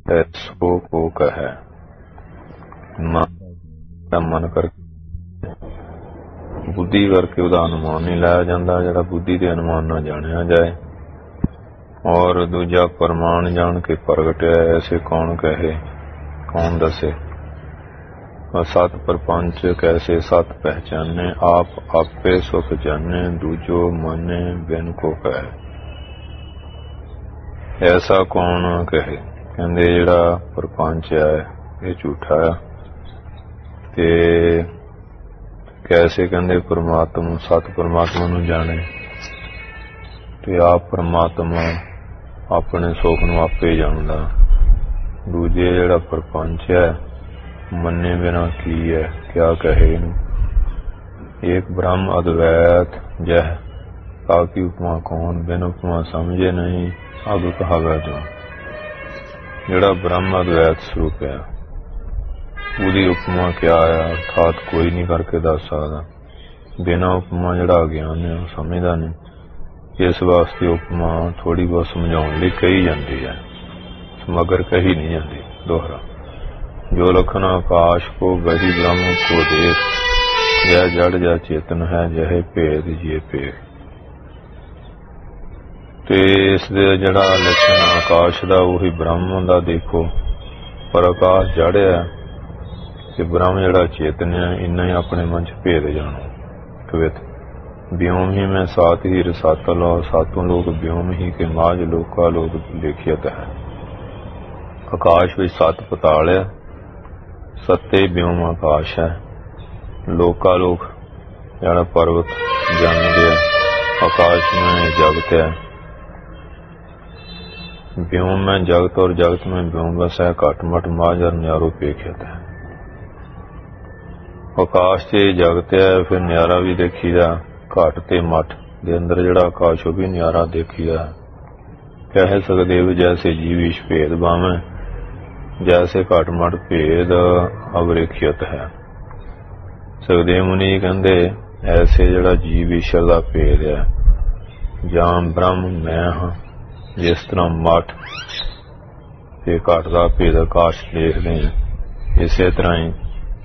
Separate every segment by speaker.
Speaker 1: ਸੋ ਕੋ ਕਹੈ। ਮਨ ਕਰਕੇ ਬੁੱਧੀ ਕਰਕੇ ਉਹਦਾ ਅਨੁਮਾਨ ਨਹੀਂ ਲਾਇਆ ਜਾਂਦਾ, ਜਿਹੜਾ ਬੁੱਧੀ ਦੇ ਅਨੁਮਾਨ ਨਾਲ ਜਾਣਿਆ ਜਾਏ। ਔਰ ਦੂਜਾ ਪ੍ਰਮਾਣ ਜਾਣ ਕੇ ਪ੍ਰਗਟਿਆ, ਐਸੇ ਕੌਣ ਕਹੇ ਕੌਣ ਦੱਸੇ। ਸਤ ਪ੍ਰਪੰਚ ਕੈਸੇ ਸਤ ਪਹਿਚਾਨੇ, ਆਪ ਆਪੇ ਸੁਖ ਜਾਨੇ, ਦੂਜੋ ਮਾਨੇ ਬਿਨ ਕੋ ਕਹੈ। ਐਸਾ ਕੌਣ ਕਹੇ, ਕਹਿੰਦੇ ਜਿਹੜਾ ਪ੍ਰਪੰਚ ਹੈ ਇਹ ਝੂਠਾ ਹੈ। ਤੇ ਕੈਸੇ ਕਹਿੰਦੇ ਪਰਮਾਤਮਾ ਸਤ ਪਰਮਾਤਮਾ ਨੂੰ ਜਾਣੇ, ਤੇ ਆਪ ਪਰਮਾਤਮਾ ਆਪਣੇ ਸੁੱਖ ਨੂੰ ਆਪੇ ਜਾਣਦਾ। ਦੂਜੇ ਜਿਹੜਾ ਪ੍ਰਪੰਚ ਹੈ ਮੰਨੇ ਬਿਨਾ ਕੀ ਹੈ, ਕਿਆ ਕਹੇ ਇਹਨੂੰ। ਏਕ ਬ੍ਰਹਮ ਅਦਵੈਤ ਜਹ, ਕਾਕੀ ਉਪਮਾ ਕੌਣ, ਬਿਨ ਉਪਮਾ ਸਮਝੇ ਨਹੀਂ, ਅਗ ਕਹਾਵੇ ਜੋ। ਜਿਹੜਾ ਬ੍ਰਹਮ ਅਦਵੈਤ ਸਰੂਪ ਹੈ ਉਹਦੀ ਉਪਮਾ ਕਿਆ ਹੈ, ਅਰਥਾਤ ਕੋਈ ਨਹੀਂ ਕਰਕੇ ਦੱਸ ਸਕਦਾ। ਬਿਨਾਂ ਉਪਮਾ ਜਿਹੜਾ ਅਗਿਆਨ ਹੈ ਉਹ ਸਮਝਦਾ ਨਹੀਂ। ਇਸ ਵਾਸਤੇ ਉਪਮਾ ਥੋੜ੍ਹੀ ਬਹੁਤ ਸਮਝਾਉਣ ਲਈ ਕਹੀ ਜਾਂਦੀ ਹੈ, ਮਗਰ ਕਹੀ ਨਹੀਂ ਜਾਂਦੀ। ਦੋਹਰਾ ਜੋ ਲਖਨ ਆਕਾਸ਼ ਕੋ ਵਹੀ ਬ੍ਰਹਮ ਕੋ ਦੇਖ, ਜੈ ਜੜ ਜਾ ਚੇਤਨ ਹੈ ਜਹੇ ਭੇਦ ਜੇ ਭੇਦ। ਤੇ ਇਸ ਦੇ ਜਿਹੜਾ ਲੱਛਣ ਆਕਾਸ਼ ਦਾ ਉਹੀ ਬ੍ਰਹਮ ਦਾ ਦੇਖੋ, ਪਰ ਆਕਾਸ਼ ਜੜ ਹੈ ਤੇ ਬ੍ਰਹਮ ਜਿਹੜਾ ਚੇਤਨ ਹੈ, ਇੰਨਾ ਹੀ ਆਪਣੇ ਮਨ ਚ ਭੇਦ ਜਾਣੋ। ਕਵਿਤ ਵਿਉਮ ਹੀ ਮੈਂ ਸਾਤ ਹੀ ਰਸਾਤਾ ਲਓ, ਸਾਤੋਂ ਲੋਕ ਵਿਉਮ ਹੀ ਕੇ ਮਾਝ ਲੋਕਾ ਲੋਕ ਲੇਖਿਅਤ ਹੈ। ਆਕਾਸ਼ ਵਿੱਚ ਸੱਤ ਪਤਾਲ ਹੈ, ਸੱਤੇ ਵਿਉਮ ਆਕਾਸ਼ ਹੈ। ਲੋਕਾ ਲੋਕ ਜਿਹੜਾ ਪਰਵਤ ਜਨਮਦੇ ਹੈ, ਆਕਾਸ਼ में जगत है। व्योम में जगत और जगत में व्योम बस है, घट मठ माझ और न्यारो पेखियत है। आकाश से जगत है, फिर न्यारा भी देखीदा, घट ते मठ दे अंदर जिहड़ा आकाश भी न्यारा देखीदा। कह सकदे भी जैसे जीवीश भेद बावे, जैसे घट मठ भेद अवरेखियत है। सुखदेव मुनि कहंदे ऐसे जिहड़ा जीव ईश्वर दा भेद है, जां ब्रह्म मैं हां, जिस तरह मठ ते घट दा भेद आकाश देखदे हैं, इसे तरह ही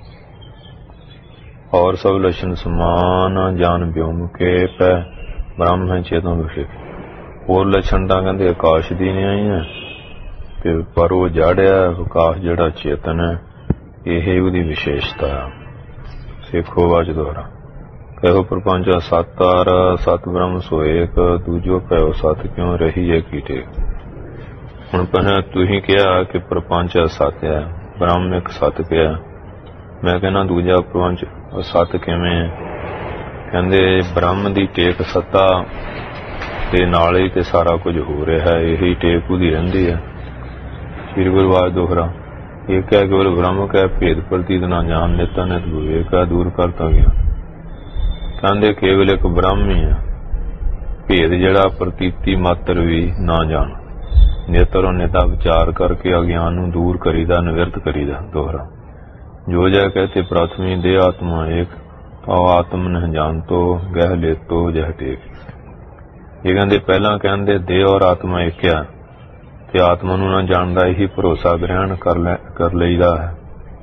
Speaker 1: और सब लक्षण समान जान व्योम के पै ब्रह्म है चेतन विषय। और लक्षण तां कहंदे आकाश दी नहीं आई है, ते पर वो जड़ है आकाश जिहड़ा चेतन है, यही उहदी विशेषता है। सिखो वाच दोहरा कहो प्रपंचा सतार सत ब्रह्म सो एक, दूजो कहो सत क्यों रही है की टेक। हुण पहले तुसीं कहा कि प्रपंच सत है, ब्रह्म एक सत कहा, मैं कहना दूजा प्रपंच सत किवें है। कहंदे ब्रह्म दी टेक सत्ता ते नाल ही ते सारा कुछ हो रहा है, यही टेक उहदी रहिंदी है। श्री गुरबाज दोहरा एक है केवल ब्रह्म कह भेद प्रतीत ना जान, नित्य नित विवेक है दूर करता गया। कहंदे केवल एक ब्रह्म ही है, भेद जिहड़ा प्रतीति मात्र भी ना जान, नेत्र निता विचार करके अज्ञान नूं दूर करीदा, निवृत्त करीदा। दोहरा जो जय कहते प्रथमी दे आत्मा एक, तो आत्म न जानतो गह लेतो जह टेक। ये कहंदे पहला कहंदे देह और आत्मा एक है, ते आत्मा नूं ना जानदा, यही भरोसा ग्रहण कर लईदा है।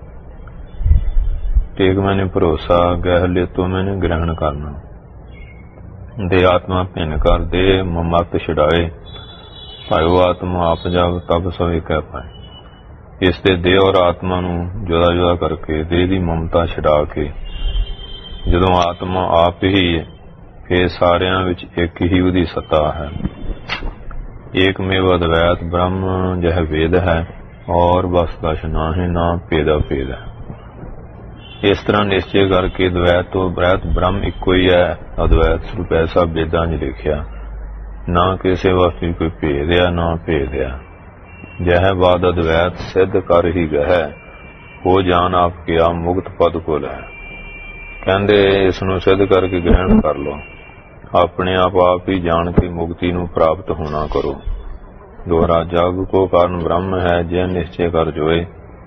Speaker 1: टेक मैंने भरोसा, गह ले तो मैंने ग्रहण करना। दे आत्मा भिन्न कर दे ममत छुड़ाए, भायो आत्मा आप जब तब सभी कह पाए। इसते देह और आत्मा नूं जुदा जुदा करके देह दी ममता छुड़ा के जदों आत्मा आप ही है, फिर सारियां विच एक ही उहदी सत्ता है। एकमेव अद्वैत ब्रह्म जह वेद है, और बस दश नाहि ना भेदा भेद है। इस तरह निश्चय करके द्वैत तो ब्रैत ब्रह्म इको ही है, अद्वैत स्वरूप ऐसा वेदां च लिखिया, ना किसी वस्तु कोई भेद है ना भेद है। जह बाद अद्वैत सिद्ध कर ही गह, हो जान आपके आप मुक्त पद को है। कहंदे इसनूं सिद्ध करके ग्रहण कर लो, अपने आप ही जान के मुक्ति नूं प्राप्त होना करो। दोहरा जग को कारण ब्रह्म है, जय निश्चय कर जोए,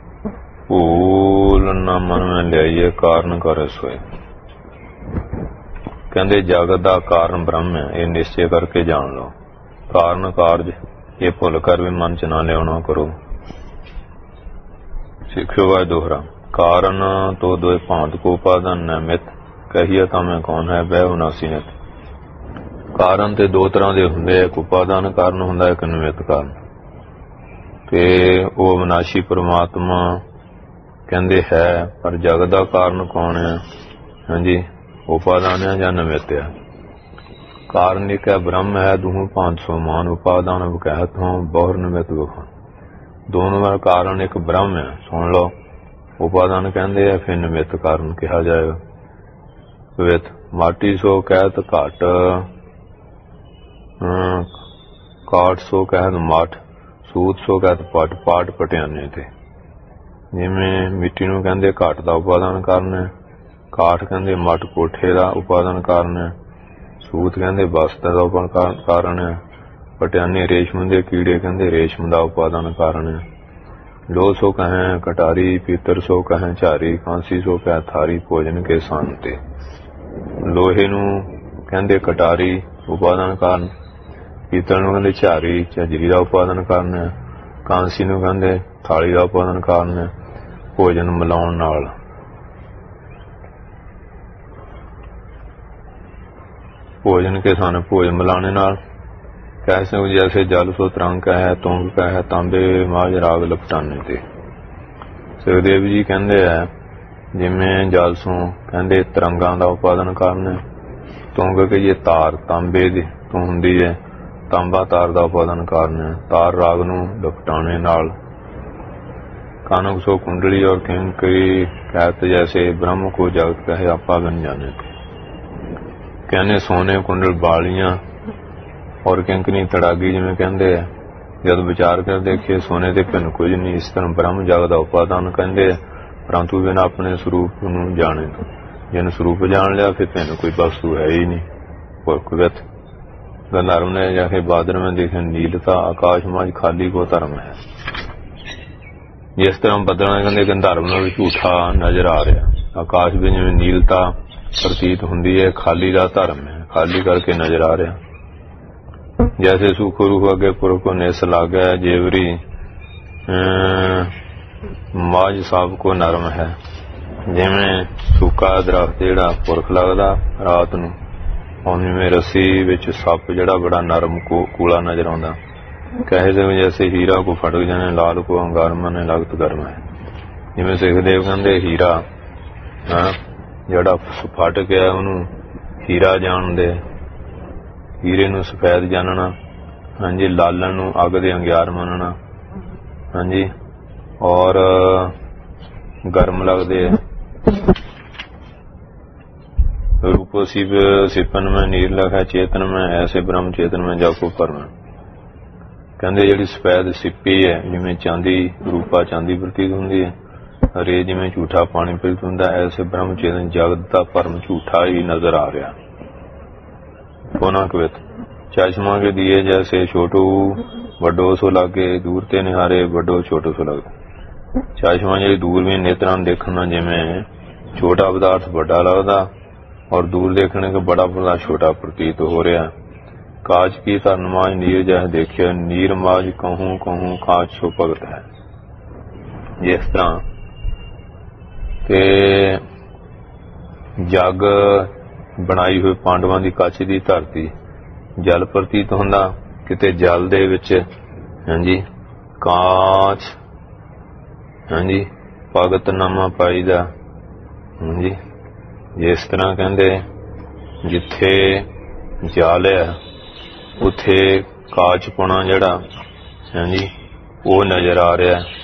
Speaker 1: भूल न मन में लियाइए कारण कर सोए। कहंदे जगत दा कारण ब्रह्म है, ये निश्चय करके जान लो। कारण कारज ये भुल कर भी मन च ना लियाना करो। सिख्यो वाय दोहरा कारण तो दोए भांत को उपादान न मित कहिए तामें कौन है वह उनासी नित। कारण ते दो तरह दे हुंदे, एक उपादान कारण हुंदा, एक निमित कारण। ते वो अविनाशी परमात्मा कहंदे है, पर जग दा कारण कौन है? हाँ जी, उपादान है या निमित है? कारण एक है ब्रह्म है, दूह भांत समान उपादान विकहत हों बहुर निमित विखान। दोनों का कारण एक ब्रह्म है, सुन लो। उपादान कहते हैं, फिर निमित्त कारण कहा जाएगा। वित माटी सो कहत घट, काट सो कहत मठ, सूत सो कहत पट, पाट पटियाने थे। जिमें मिट्टी नूं कहंदे घट दा उपादान कारण है, काठ कहंदे मठ कोठे दा उपादान कारण है, सूत कहंदे वस्त्र दा उपादान कारण है, पटियाने रेशम दे कीड़े कहंदे रेशम दा उपादान कारण है। लोह सो कहें कटारी, पीतर सो कहें झारी, कांसी सो कह थारी, भोजन के शांति। लोहे नूं कहंदे कटारी उपादान कारण, पीतल नूं कहंदे झारी झंझरी दा उपादान कारण है, कांसी नूं कहंदे थाली दा उपादान कारण है, भोजन मिलाउण नाल। भोजन के सन भोजन मिलाने नाल। कैसे जैसे जल सो तरंग है, तुंग है, तांबे माज राग लपटाने ते। सुखदेव जी कहंदे है, जिमें जल सो कहंदे तरंगां दा उपादान कारण है, तुंग कहिए तार तांबे दी तो हुंदी है, तांबा तार दा उपादान कारण है, तार राग नूं लपटाने नाल। कानक सो कुंडली और किंकरी कहत जैसे ब्रह्म को जगत कहे आपा बन जाने थे। कहने सोने कुंडल बालियां और किंकनी तड़ागी, जिमें कहते हैं जब विचार कर देखिए सोने के भिन्न कुछ नहीं। इस तरह ब्रह्म जग का उपादान कहते हैं, परंतु बिना अपने स्वरूप नूं जाने तो। जिन स्वरूप जान लिया फिर भिन्न कोई वस्तु है ही नहीं। कुवत गंधर्व ने जाके बादल में देखे नीलता, आकाश माज खाली को धर्म है। जिस तरह बदल कहते गंधर्व में झूठा नजर आ रहा, आकाश भी जिवें नीलता प्रतीत हुंदी है, खाली का धर्म है, खाली करके नजर आ रहा। जैसे सुख रूह अगे पुर को निस लागे, जेवरी माज साब को नरम है। जिमें सूका दरख्त जिहड़ा पुरख लगदा रात नूं, उवें रस्सी विच सप जिहड़ा बड़ा नरम कूला नजर आउंदा। कहे से जैसे हीरा को फटक जाने, लाल को अंगार माने लगत गर्म है। जिमें सुखदेव कहंदे हीरा जिहड़ा फट गया उहनूं हीरा जाणदे, हीरे नूं सफेद जानना। हाँ जी, लालन नूं अग दे अंगियार मनना। हाँ जी, और गर्म लगदे। रूप सिपन में नीर लखा चेतन में, ऐसे ब्रह्म चेतन में जाको परम। कहंदे जिहड़ी सफेद सिप्पी है, जिवें चांदी रूपा चांदी प्रतीत हुंदी है, हरे जिवें झूठा पानी प्रतीत हुंदा, ऐसे ब्रह्म चेतन जगत दा परम झूठा ही नजर आ रहा। कोना कवित चश्मा के दिए जैसे छोटू वड्डो सो लागे, दूर ते निहारे वड्डो छोटो सो लगे। चश्मा जी दूर भी नेत्रां देखना जिमें छोटा पदार्थ बड़ा लगदा, और दूर देखने के बड़ा पदार्थ छोटा प्रतीत हो रहा। काच की तरनमाज नीर जह देखे, नीर माज कहूं कहूं काच सो भगत है। जिस तरह के जग बनाई हुई पांडवां दी कच्छ दी धरती जल प्रतीत हुंदा, किते जल दे विच हां जी कांच हां जी भगत नामा पाईदा। हां जी, जिस तरह कहंदे जिथे जल है उथे काचपुणा जिहड़ा हां जी वो नजर आ रहा है।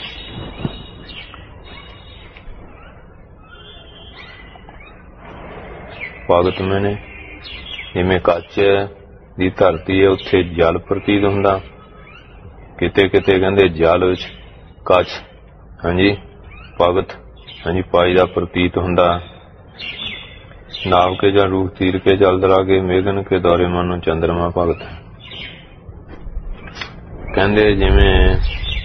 Speaker 1: भगत मैंने जिमें कच्च दी धरती है उत्थे जल प्रतीत हुंदा, किते किते कहंदे जल विच कच्छ हाँ जी भगत हाँ जी पाई दा प्रतीत हुंदा। नाव के जल रूप तीर के जल दरागे, मेघन के दौरे मानो चंद्रमा भगत। कहंदे जिमें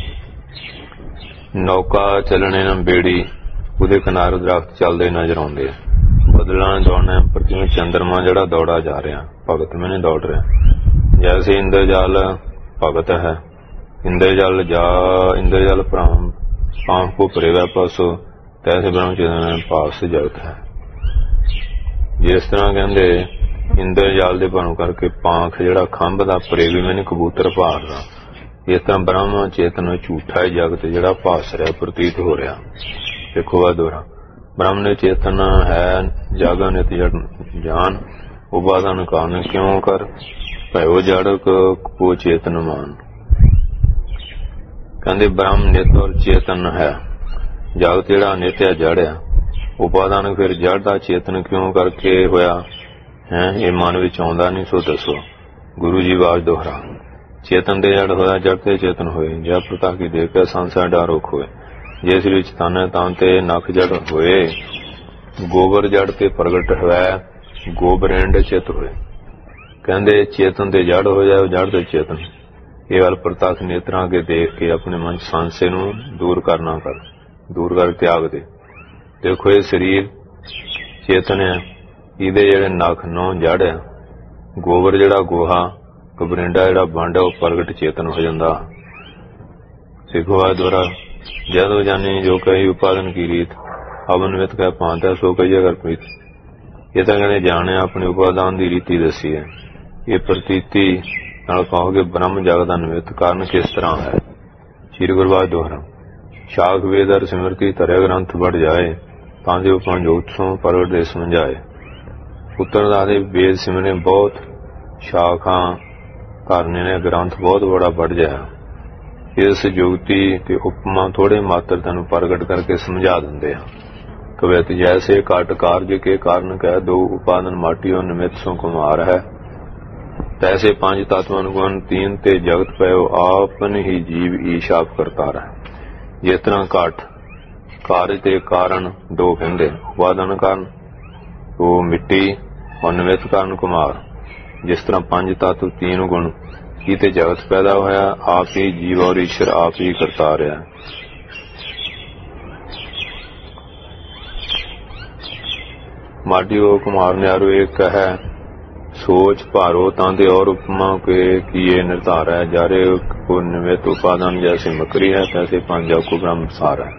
Speaker 1: नौका चलने न बेड़ी, उहदे किनारे दरख्त चलदे नजर आउंदे। बदलां दौड़ना प्रतिमा चंद्रमा जड़ा दौड़ा जा रहा, भगत मैंने दौड़ रहा। जैसे इंद्रजाल भगत है, इंद्रजाल भ्रम पांख को परेगा पासो तैसे ब्रह्म चेतन पास जगत है। जिस तरह कहते इंद्र जाल के भरों करके पांख जिहड़ा खंभ दा परेगी मैंने कबूतर भारदा, इस तरह ब्रह्म चेतन झूठा है जगत जिहड़ा भास रहा प्रतीत हो रहा। देखो वह दोहरा ब्रह्म ने चेतन है जागा नित जान उपादान कारण क्यों कर भयो जड़ को चेतन मान। कहते ब्रह्म नित और चेतन है, जगत जिहड़ा नित है जड़ है, उपादान फिर जड़ का चेतन क्यों करके होया है, ये मन विच आउंदा नहीं सो दसो। गुरु जी वाज दोहरा चेतन दे जड़ होया जड़ ते चेतन होए, जब प्रता की देखा संसार डारोख होए, जिस विच तन तान ते नख जड़ होए, गोबर जड़ ते प्रगट होया गोबरेंड चित होए। कहंदे चेतन ते जड़ हो जाए जड़ ते चेतन, ये गल प्रतख नेत्रां के देख के अपने मन सांसे नूं दूर करना कर दूर कर त्याग दे। देखो ये शरीर चेतन है, इहदे जिहड़े नख नौ जड़ है, गोबर जिहड़ा गोहा कबरिंडा जिहड़ा बंड है, प्रगट चेतन हो जाता। सिखो द्वारा जदो जानी जो कही उपादन की रीत अवनवित कह पांता सो कही अगर प्रीत। ये तो कहते जाने अपने उपादान की रीति दसी है। ये प्रतीति नाल कहोगे ब्रह्म जगत का निमित्त कारण किस तरह है। श्री गुरबाज दोहरा शाख वेद और सिमरती तरह ग्रंथ बढ़ जाए तांजे उपन जोत्सों प्रगट दे समझाए। पुत्र दादे वेद सिमरने बहुत शाखा करने ने ग्रंथ बहुत बड़ा बढ़ जाए। इस जुगती ते उपमा थोड़े मात्र तेन प्रगट करके समझा देंगे। कवित जैसे काट कार्य के कारण कह दो उपादन माटी और निमित्त सो कुमार है, तैसे पांच तत्वन गुण तीन ते जगत पयो आपन ही जीव ईशाप करता रहे। जिस तरह काट कार्य ते कारण दो कहते, उपादन कारण तो मिट्टी और निमित्त कारण कुमार। जिस तरह पंज तत्व तीन गुण कीते जगत पैदा होया, आप ही जीव और ईश्वर आप ही करता रहा। माटी को कुमार ने आरो एक है सोच भारो तांते और उपमा के किए निर्धार है। जारे को निमित्त उपादान जैसे मकरी है, तैसे पांजा को ब्रह्म सार है।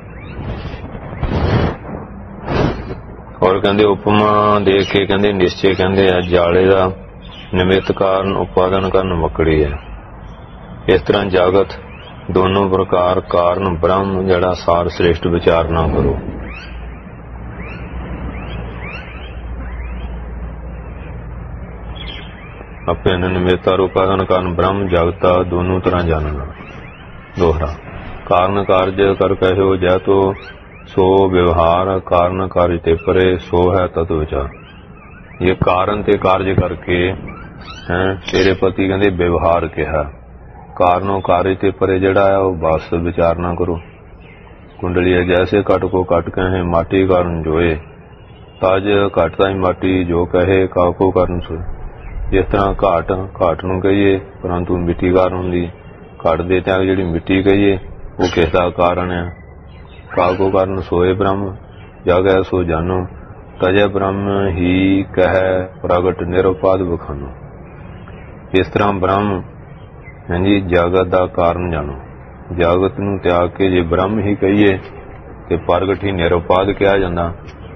Speaker 1: और कहते उपमा देख के कहते निश्चय कहते जाले का निमित्त कारण उपादान कारण मकड़ी है। इस तरह जगत दोनों प्रकार कारण ब्रह्म जड़ा सार श्रेष्ठ विचार ना करो। अपने निमित्त और उपादान कारण ब्रह्म जगता दोनों तरह जानना। दोहरा कारण कार्य कर कहो जै तो सो व्यवहार कारण कार्य ते परे सो है तत्व विचार। ये कारण ते कार्य करके हैं तेरे पति कहते व्यवहार कहा, कारणों कार्य ते परे जड़ा है वह वास्तव विचार ना करो। कुंडली है जैसे कट को कट कहे माटी कारण जोए, ताज घटता ही माटी जो कहे काको कारण सोए। जिस तरह घाट घाट नूं कहिए परंतु मिट्टी कारण हुंदी, घट दे त्याग जिहड़ी मिट्टी कहिए वो किसदा कारण है। काको कारण सोए ब्रह्म जग है सो जानो, तजय ब्रह्म ही कह प्रगट निरुपाद बखानो। इस तरह ब्रह्म है जी जगत का कारण जानो। जगत नूं त्याग के जे ब्रह्म ही कहिए कि प्रगट ही निरुपाद कहा जाता।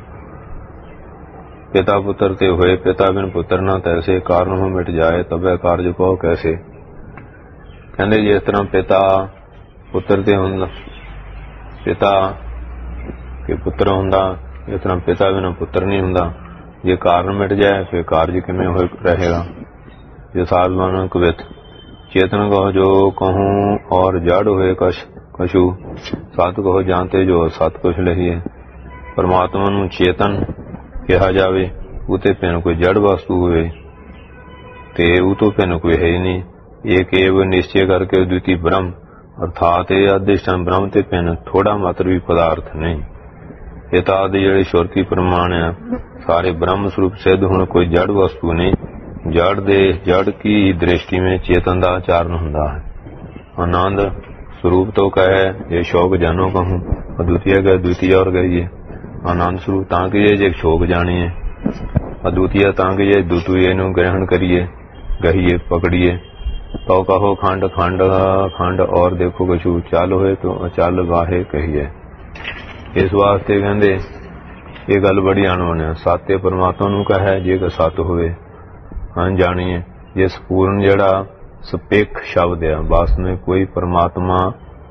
Speaker 1: पिता पुत्र ते होए पिता बिन पुत्र ना तैसे, कारण हो मिट जाए तबे कार्य को कैसे। कहते जिस तरह पिता पुत्र ते हुंदा, पिता के पुत्र हुंदा, इस तरह पिता बिना पुत्र नहीं हुंदा। जे कारण मिट जाए फिर कार्य किमें हो रहेगा। ये साधवान कवित चेतन कहो जो कहूँ और जड़ हुए कछु, सत कहो जानते जो सत कुछ लहिए। परमात्मा नूं चेतन कहा जावे उते पिन कोई जड़ वस्तु हुए ते उतो पिन कोई है ही नहीं। एक एव निश्चय करके द्वितीय ब्रह्म अर्थात अधिष्ठान ब्रह्म ते पिन थोड़ा मात्र भी पदार्थ नहीं। इतादि जड़े श्रुति प्रमाण है सारे ब्रह्म स्वरूप सिद्ध होने कोई जड़ वस्तु नहीं। जड़ दे जड़ की दृष्टि में चेतन का आचरण हुंदा है। आनंद स्वरूप तो कहे ये शोक जानो कहूँ, अद्वितीय गए द्वितीय और गई है। आनंद स्वरूप ताकि जे शोक जानिए, अद्वितीय ताकि जे द्वितीय नु ग्रहण करिए, गहिए पकड़िए। तो कहो खंड खंड खंड और देखो कछु चल होए तो अचल वाहे कहिए। इस वास्ते कहते ये गल बड़ी अणवन है। सत्य परमात्मा नूं कहे जे कि सत होवे हाँ जानिए ये संपूर्ण जड़ा सपेख शब्द है। वास्तव में कोई परमात्मा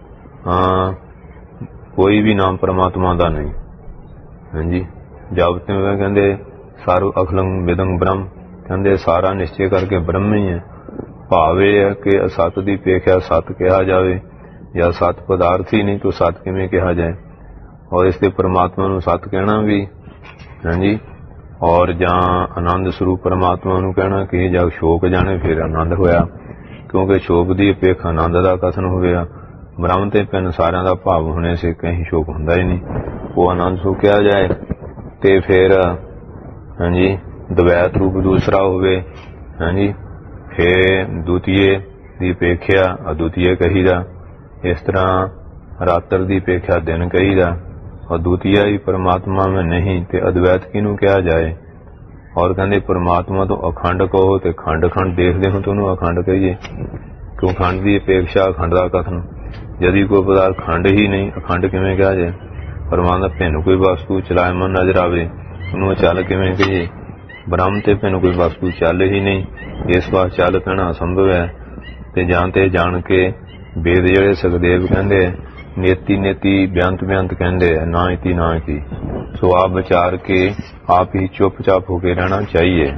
Speaker 1: कोई भी नाम परमात्मा का नहीं। हाँ जी जब तक कहते सर्व अखलंग विदंग ब्रह्म कहते सारा निश्चय करके ब्रह्म ही है। भाव यह है कि असत की पेख्या सत कहा जाए या सत पदार्थ ही नहीं तो सत किवें कहा जाए। और इसके परमात्मा नूं सत कहना भी हाँ जी और जां आनंद स्वरूप परमात्मा नूं कहना कि जग शोक जाने फिर आनंद होया। क्योंकि शोक की अपेख आनंद का कथन होया। ब्रह्म ते पिन सारिਆਂ ਦਾ भाव होने से कहीं शोक हुंदा ही नहीं। वो आनंद सुख कहा जाए ते फिर हाँ जी द्वैत रूप दूसरा होवे हाँ जी फिर द्वितीय की अपेक्षा अद्वितीय कहीदा। इस तरह रात्र की अपेक्षा दिन कहीदा और द्वितीय ही परमात्मा में नहीं ते अद्वैत किनू कहा जाए। और कहते परमात्मा तो अखंड कहो तो खंड खंड देखते हो तो उन्होंने अखंड कहिए। क्यों खंड की अपेक्षा अखंड का कथन यदि कोई पदार्थ खंड ही नहीं अखंड किवें कहा जाए। परमात्मा भिन्न कोई वस्तु चलायमान नजर आवे उन्होंने चल किवें कहिए। ब्रह्म ते भिन्न कोई वस्तु चल ही नहीं। इस बात चल कहना असंभव है। ते जानते जान के वेद जड़े सुखदेव कहते नेति नेति बेअंत बेअंत कहते ना इति ना इति। सो आप विचार के आप ही चुपचाप होके रहना चाहिए।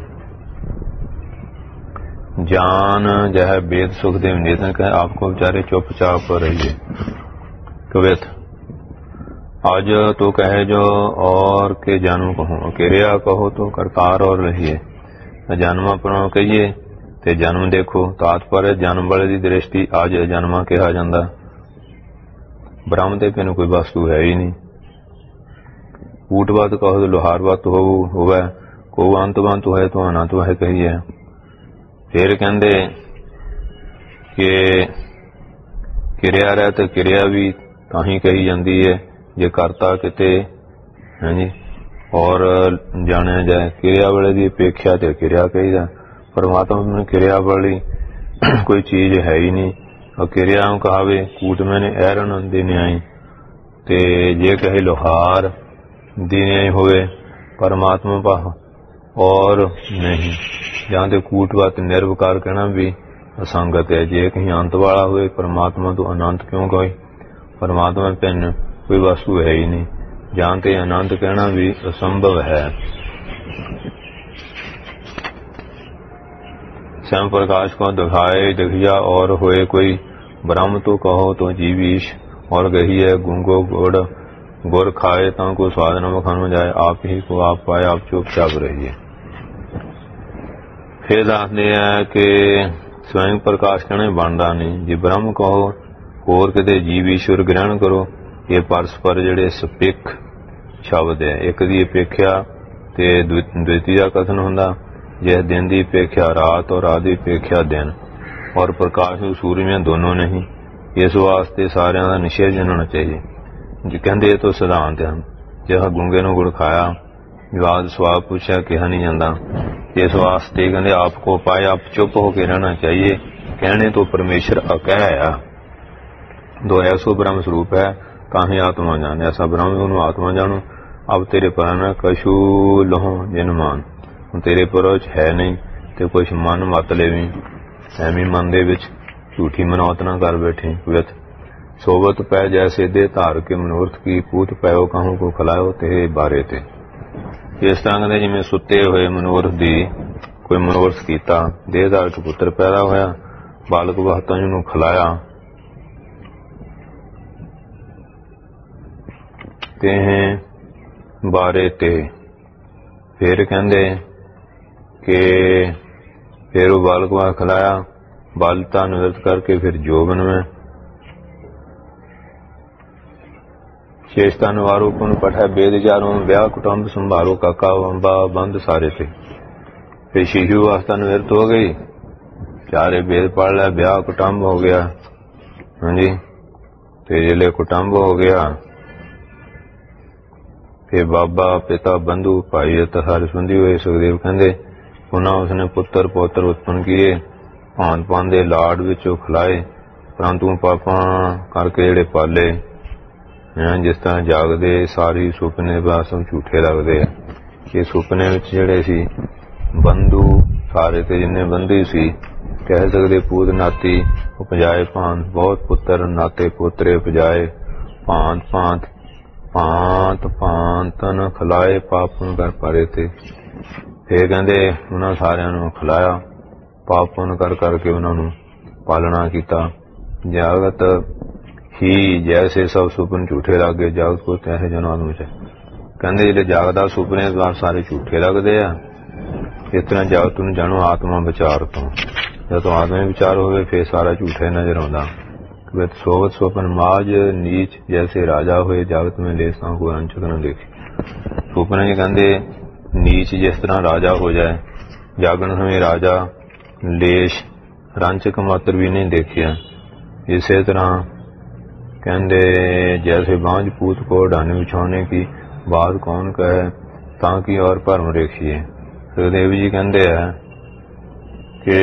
Speaker 1: जान जह वेद सुखदेव नेतन कहे आपको बेचारे चुपचाप रहिए। कवित आज तो कहे जो और के जन्म कहो किरिया कहो तो करतार और रहिए। जन्म अपना कहिए ते जन्म देखो। तात्पर्य जन्म वाले की दृष्टि आज जन्मा कहा जाता। ब्रह्म ते पिन कोई वस्तु है ही नहीं। कूटवत कहो तो लोहारवत होवे को अंतवंत है तो अनंत है कहिए। फिर कहते कि किरिया रह तो किरिया भी ताही कही जाती है जे करता किते है जी। और जाने जाए किरिया वाले की अपेक्षा तो किरिया कहीदा। परमात्मा में किरिया वाली कोई चीज है ही नहीं। और किरिया कहावे कूट मैंने ऐरन दी न्याय ते जे कहे लोहार दी न्याय होवे परमात्मा पा और नहीं। जहाँ ते कूटवत निर्विकार कहना भी असंगत है। जे कहीं अंत वाला हुए परमात्मा तो अनंत क्यों कहे। परमात्मा भिन्न कोई वस्तु है ही नहीं। जहाँ ते अनंत कहना भी असंभव है। स्वयं प्रकाश को दिखाए दिखिया और होए कोई ब्रह्म तो कहो तो जीवीश और गहिए गुंगो गुड़ खाए ता को स्वाद न मखान में जाए। आप ही को आप पाए आप चुपचाप रहिए। फिर दसते हैं कि स्वयं प्रकाश कहने बनता नहीं। जे ब्रह्म कहो होर किते जीव ईश्वर ग्रहण करो। ये परस्पर जिहड़े सपेख शब्द है। एक दी अपेक्षा ते द्वितीय का कथन हुंदा। जिस दिन की अपेक्षा रात और रात की अपेक्षा दिन और प्रकाश सूर्य में दोनों नहीं। इस वास्ते सारिਆਂ ਦਾ निषेध होना चाहिए। जो कहते तो सिद्धांत हैं जिस गुंगे ने गुड़ खाया विवाद स्वाब पूछा कहा नहीं जाता। इस वास्ते कहते आपको पाए आप चुप होकर रहना चाहिए। कहने तो परमेश्वर अकह है दो ऐसो ब्रह्म स्वरूप है ताही आत्मा जान। ऐसा ब्रह्म उन्होंने आत्मा जानो। अब तेरे पर में कशु लहो जिन मान तेरे पर है नहीं तो कुछ मन मत लेवी एवं मन दे विच झूठी मनौत ना कर बैठे। वित सोबत पै जैसे दे धार के मनोरथ की पूत पैओ कहूं को खलाओ तेरे बारे ते। इस तरह कहते जिमें सुते हुए मनोरथ दी कोई मनोरथ कीता देह धार के पुत्र पैदा होया बालक बहता जी खिलाया ते बारे ते। फिर कहते कि फिर वो बालक वहां खिलाया बालता निवृत्त करके फिर जोबन में शेषता निवारो पुन पठा वेद जारो ब्याह कुटुंब संभालो काका वंबा बंद सारे थे। फिर शिशु अवस्था निवृत्त हो गई चारे वेद पढ़ लिया ब्याह कुटुंब हो गया। हाँ जी फिर जिले कुटुंब हो गया फिर बाबा पिता बंधु भाई सारे सुधी हुए। सुखदेव कहते पुनः उसने पुत्र पौत्र उत्पन्न किए ਭਾਂਤ ਭਾਂਤ ਦੇ ਲਾਡ ਵਿੱਚੋਂ ਖਿਲਾਏ, ਪਰੰਤੂ ਪਾਪਾਂ ਕਰਕੇ ਜਿਹੜੇ ਪਾਲੇ ਜਿਸ ਤਰ੍ਹਾਂ ਜਾਗਦੇ ਸਾਰੀ ਸੁਪਨੇ ਬਸ ਝੂਠੇ ਲੱਗਦੇ ਆ। ਇਹ ਸੁਪਨੇ ਵਿੱਚ ਜਿਹੜੇ ਸੀ ਬੰਧੂ ਸਾਰੇ ਤੇ ਜਿੰਨੇ ਬੰਦੀ ਸੀ, ਕਹਿ ਸਕਦੇ ਪੂਤ ਨਾਤੀ ਉਪਜਾਏ ਭਾਂਤ, ਬਹੁਤ ਪੁੱਤਰ ਨਾਤੇ ਪੋਤਰੇ ਉਪਜਾਏ, ਭਾਂਤ ਭਾਂਤ ਭਾਂਤ ਭਾਂਤਨ ਖਿਲਾਏ, ਪਾਪਨ ਕਰ ਪਾਰੇ ਤੇ। ਫਿਰ ਕਹਿੰਦੇ ਉਹਨਾਂ ਸਾਰਿਆਂ ਨੂੰ ਖਿਲਾਇਆ, ਪਾਪਨ ਕਰ ਕਰਕੇ ਉਹਨਾਂ ਨੂੰ ਪਾਲਣਾ ਕੀਤਾ। ਜਾਗਤ ਹੀ ਜੈਸੇ ਸਭ ਸੁਪਨ ਝੂਠੇ ਲੱਗੇ, ਜਾਗਤ ਕੋ ਤੈਸੇ ਜਨ ਆਦਮ ਚ। ਕਹਿੰਦੇ ਜਿਹੜੇ ਜਾਗਦਾ ਸੁਪਨੇ ਸਾਰੇ ਝੂਠੇ ਲੱਗਦੇ ਆ। ਇਸ ਤਰ੍ਹਾਂ ਜਾਗਤ ਨੂੰ ਜਾਣੋ ਆਤਮਾ ਵਿਚਾਰ ਤੋਂ। ਜਦੋਂ ਆਤਮਾ ਵਿਚਾਰ ਹੋਵੇ ਫਿਰ ਸਾਰਾ ਝੂਠੇ ਨਜ਼ਰ ਆਉਂਦਾ। ਸੋਵਤ ਸੁਪਨ ਮਾਜ ਨੀਚ ਜੈਸੇ ਰਾਜਾ ਹੋਏ, ਜਾਗਤ ਮੇਂ ਲੇਸਾਂ ਕੋ ਅੰਚਕ ਨ ਦੇਖੀ। ਸੁਪਨੇ ਕਹਿੰਦੇ ਨੀਚ ਜਿਸ ਤਰ੍ਹਾਂ ਰਾਜਾ ਹੋ ਜਾਏ, ਜਾਗਣ ਸਮੇਂ ਰਾਜਾ ਲੇਸ਼ ਰੰਚਕ ਮਾਤਰ ਵੀ ਨਹੀਂ ਦੇਖਿਆ। ਇਸੇ ਤਰ੍ਹਾਂ ਕਹਿੰਦੇ जैसे बांझ पूत को ढाने बिछाने की बात कौन कहे, ताकि और भरम रेखिए। सुखदेव जी कहते हैं कि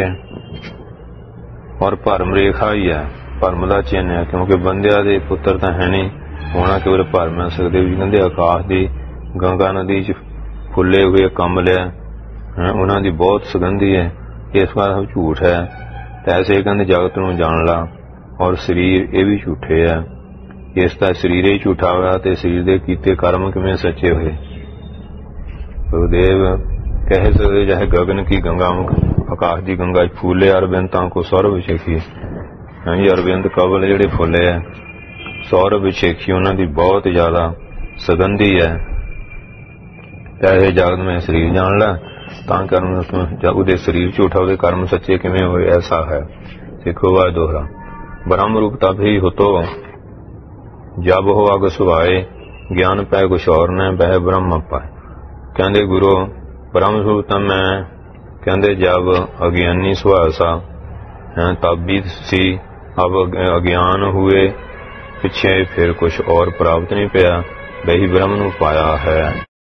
Speaker 1: और भरम रेखा ही है, भरम का चिन्ह है, क्योंकि बंदिया दे पुत्र तो है नहीं, होना केवल भरम है। सुखदेव जी कहते आकाश की गंगा नदी च फुले हुए कमल है, उन्हों की बहुत सुगंधी है, इस बार सब झूठ है। ऐसे कहते जगत नूं जान ला, और शरीर ये भी झूठे है, इसका शरीर ही झूठा हुआ तो शरीर के कीते कर्म किवें सच्चे हुए। सुखदेव कह सकते चाहे गगन की गंगा आकाश की गंगा फूले अरविंदां को सौरभ विछेखी। हाँ जी, अरविंद कवल जिहड़े फुले है सौरभ विछेखी, उन्हां दी बहुत ज्यादा सुगंधी है। ऐसे जगत में शरीर जान ला, तां कर्म जब उहदे शरीर झूठा होवे कर्म सच्चे किवें होए, ऐसा है। सिखो वा दोहरा ब्रह्म रूप तब ही हो तो जब हो अग सुभाए, ज्ञान पै कुछ और न बह ब्रह्म पाए। कहते गुरु ब्रह्म रूप तब मैं कहते जब अज्ञानी सुहासा तब भी सी, अब अज्ञान हुए पिछे फिर कुछ और प्राप्त नहीं पाया, वही ब्रह्म नूं पाया है।